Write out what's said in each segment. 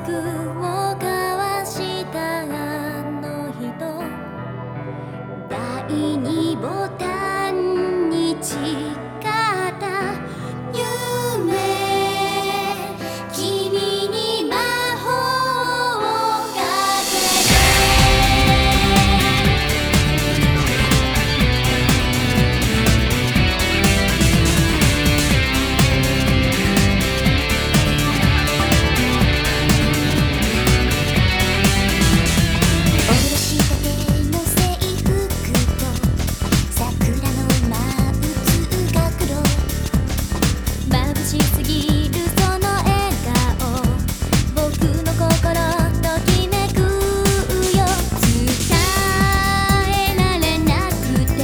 を交わしたあの人、第二ボタンに誓った夢、君に魔法をかけて。おろしたての制服と桜の舞う通学路、眩しすぎるその笑顔、僕の心ときめくよ。伝えられなくて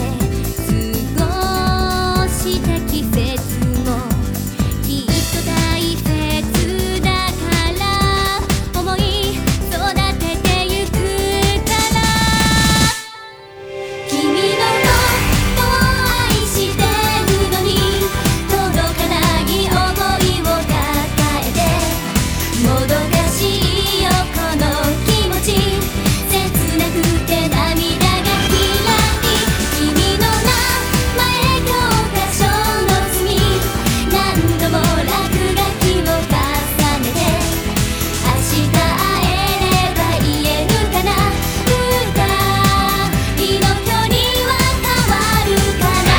過ごした季節もきっと大切だから、思い育ててゆくから。君のことを愛してるのに届かない想いを抱えて、もどかしいよこの気持ち、切なくて涙がきらり。君の名前教科書の隅、何度も落書きを重ねて、明日会えれば言えるかな、二人の距離は変わるかな。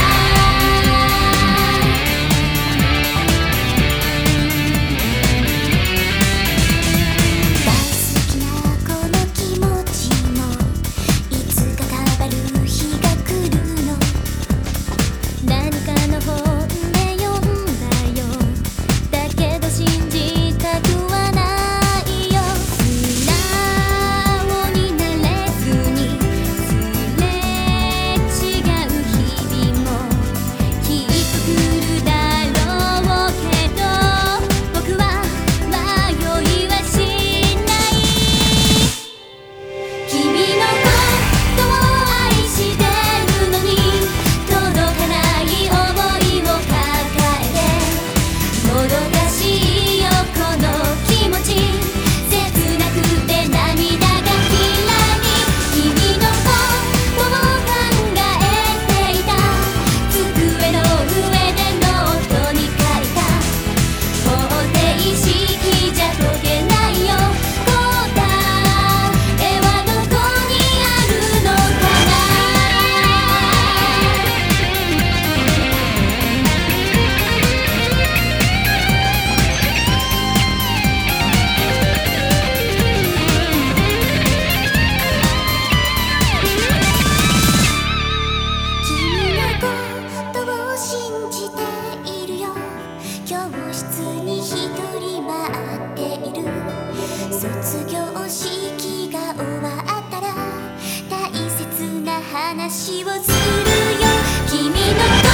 大好きなこの気持ちもいつか変わる日が来るの。何かの本で読んだよ、だけど信じたくはないよ。素直になれずにすれ違う日々もきっと来るだろうけど、僕は迷いはしない。君のことを愛してるのに届かない想いを抱えて、もどかしいよこの気持ち、切なくて涙がきらり。君のことを考えていた、机の上でノートに書いた方程式じゃ解けないよ、答えはどこにあるのかな。君のことを信じているよ、教室に一人待っている。卒業式が終わったら大切な話をするよ。君の